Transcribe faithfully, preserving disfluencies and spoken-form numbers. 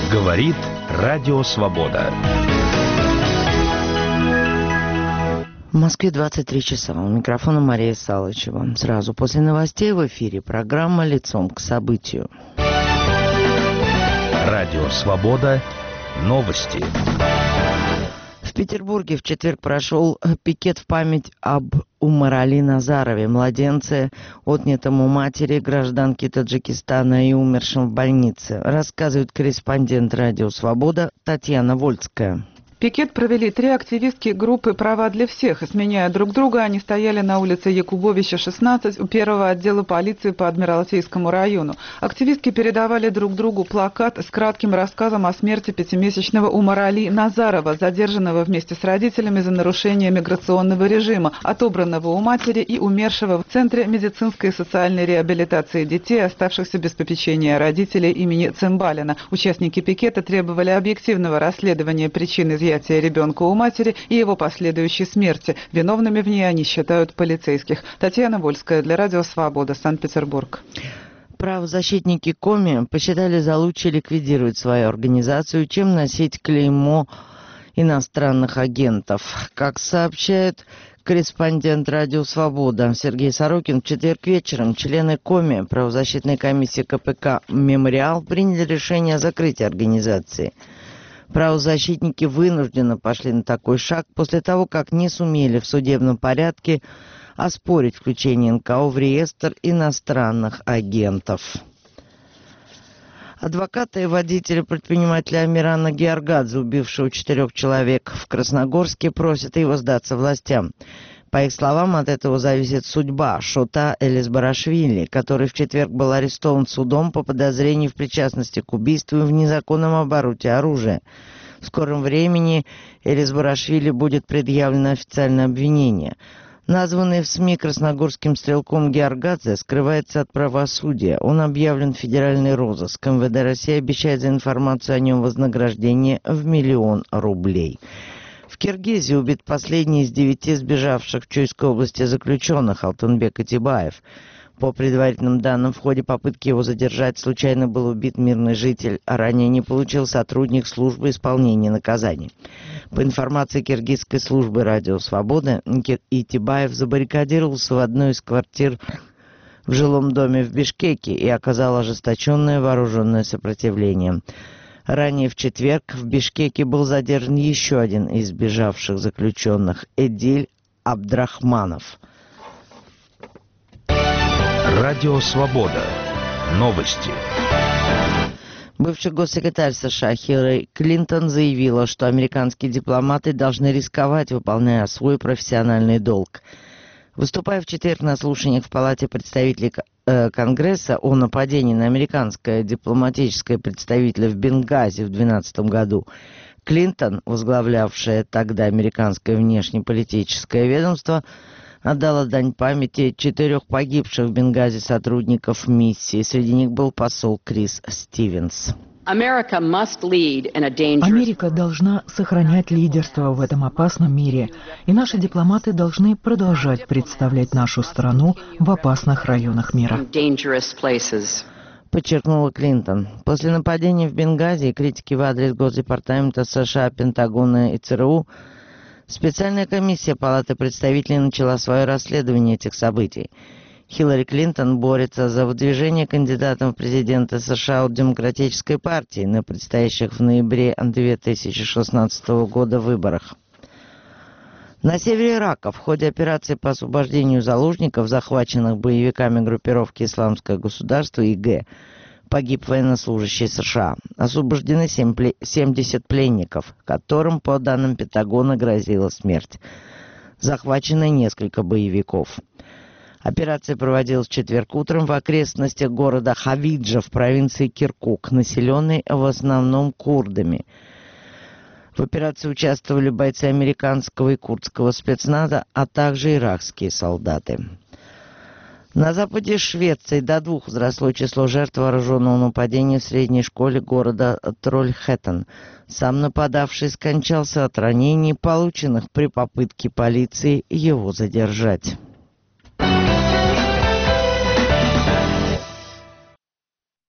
Говорит Радио Свобода. В Москве двадцать три часа. У микрофона Мария Салычева. Сразу после новостей в эфире программа «Лицом к событию». Радио Свобода. Новости. В Петербурге в четверг прошел пикет в память об Умар-Али Назарове, младенце, отнятом у матери, гражданки Таджикистана и умершем в больнице, рассказывает корреспондент Радио Свобода Татьяна Вольская. Пикет провели три активистки группы «Права для всех». Сменяя друг друга, они стояли на улице Якубовича, шестнадцать, у первого отдела полиции по Адмиралтейскому району. Активистки передавали друг другу плакат с кратким рассказом о смерти пятимесячного Умар-Али Назарова, задержанного вместе с родителями за нарушение миграционного режима, отобранного у матери и умершего в Центре медицинской и социальной реабилитации детей, оставшихся без попечения родителей имени Цымбалина. Участники пикета требовали объективного расследования причин изъятия ребенка у матери и его последующей смерти. Виновными в ней они считают полицейских. Татьяна Вольская для Радио Свобода, Санкт-Петербург. Правозащитники Коми посчитали за лучшее ликвидировать свою организацию, чем носить клеймо иностранных агентов. Как сообщает корреспондент Радио Свобода Сергей Сорокин, в четверг вечером члены Коми, правозащитной комиссии ка пэ ка «Мемориал», приняли решение о закрытии организации. Правозащитники вынужденно пошли на такой шаг после того, как не сумели в судебном порядке оспорить включение эн ка о в реестр иностранных агентов. Адвоката и водителя предпринимателя Амирана Георгадзе, убившего четырех человек в Красногорске, просят его сдаться властям. По их словам, от этого зависит судьба Шота Элизбарашвили, который в четверг был арестован судом по подозрению в причастности к убийству и в незаконном обороте оружия. В скором времени Элизбарашвили будет предъявлено официальное обвинение. Названный в СМИ красногорским стрелком Георгадзе скрывается от правосудия. Он объявлен в федеральный розыск. эм вэ дэ России обещает за информацию о нем вознаграждение в миллион рублей. В Киргизии убит последний из девяти сбежавших в Чуйской области заключенных Алтынбек Атибаев. По предварительным данным, в ходе попытки его задержать случайно был убит мирный житель, а ранее не получил сотрудник службы исполнения наказаний. По информации киргизской службы «Радио Свобода», Атибаев забаррикадировался в одной из квартир в жилом доме в Бишкеке и оказал ожесточенное вооруженное сопротивление. Ранее в четверг в Бишкеке был задержан еще один из сбежавших заключенных – Эдиль Абдрахманов. Радио Свобода. Новости. Бывший госсекретарь США Хиллари Клинтон заявила, что американские дипломаты должны рисковать, выполняя свой профессиональный долг. Выступая в четверг на слушаниях в Палате представителей э, Конгресса о нападении на американское дипломатическое представительство в Бенгази в две тысячи двенадцатом году, Клинтон, возглавлявшая тогда американское внешнеполитическое ведомство, отдала дань памяти четырех погибших в Бенгази сотрудников миссии. Среди них был посол Крис Стивенс. Америка должна сохранять лидерство в этом опасном мире, и наши дипломаты должны продолжать представлять нашу страну в опасных районах мира. Подчеркнула Клинтон. После нападения в Бенгази и критики в адрес Госдепартамента США, Пентагона и цэ эр у, специальная комиссия Палаты представителей начала свое расследование этих событий. Хиллари Клинтон борется за выдвижение кандидатом в президенты США от Демократической партии на предстоящих в ноябре две тысячи шестнадцатого года выборах. На севере Ирака в ходе операции по освобождению заложников, захваченных боевиками группировки «Исламское государство» и гэ, погиб военнослужащий США. Освобождены семьдесят пленников, которым, по данным Пентагона, грозила смерть. Захвачены несколько боевиков. Операция проводилась в четверг утром в окрестностях города Хавиджа в провинции Киркук, населенной в основном курдами. В операции участвовали бойцы американского и курдского спецназа, а также иракские солдаты. На западе Швеции до двух возросло число жертв вооруженного нападения в средней школе города Трольхэттен. Сам нападавший скончался от ранений, полученных при попытке полиции его задержать.